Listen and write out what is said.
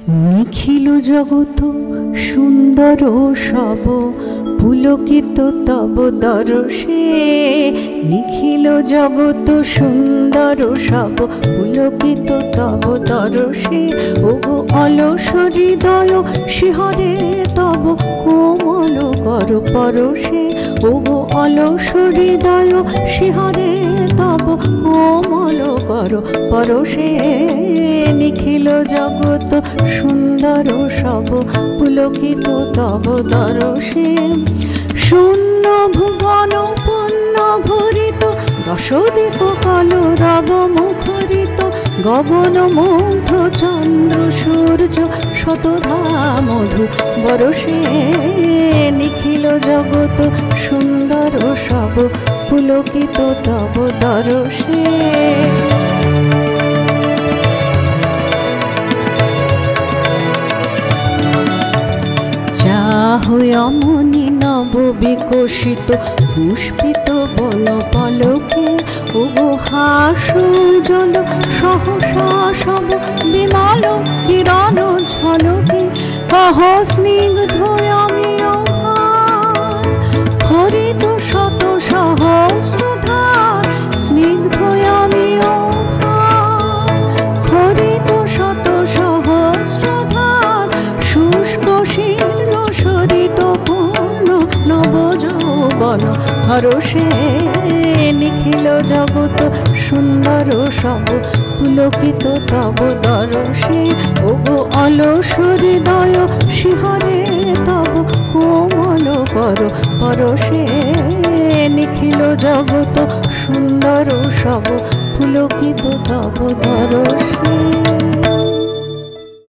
নিখিল জগৎ সুন্দর সব পুলকিত তব দর্শে। নিখিল জগৎ সুন্দর সব পুলকিত তব দর্শে। ওগো অলস হৃদয় শিহরে তব কোমল কর পরশে। ওগো অলস হৃদয় শিহরে তব কোমল কর পরশে। নিখিল জগৎ সুন্দর সব পুলকিত তব দর্শে। শূন্য ভুবন পূর্ণ ভরিত দশ দিক কলরব মুখরিত। গগন মুগ্ধ চন্দ্র সূর্য শতধা মধু বরষে। নিখিল জগৎ সুন্দর সব পুলকিত তব দর্শে। অমনি নব বিকশিত পুষ্পিত বল পলকে। ওগো হাস জল সহসা সব বিমল কিরণ ঝলকে। কহ স্নিগ্ধ অমিয় ভার হরিত শত সহস্রধার। স্নিগ্ধ অমিয় ভার হরিত শত সহস্রধার। শুষ্ক শীর্ণ সরিত পূর্ণ নব যৌবন হরষে। নিখিল জগৎ সুন্দর সব পুলকিত তব দর্শে। ওগো অলস হৃদয় শিহরে তব কোমল কর পরশে। নিখিল জগৎ সুন্দর সব পুলকিত তব দর্শে।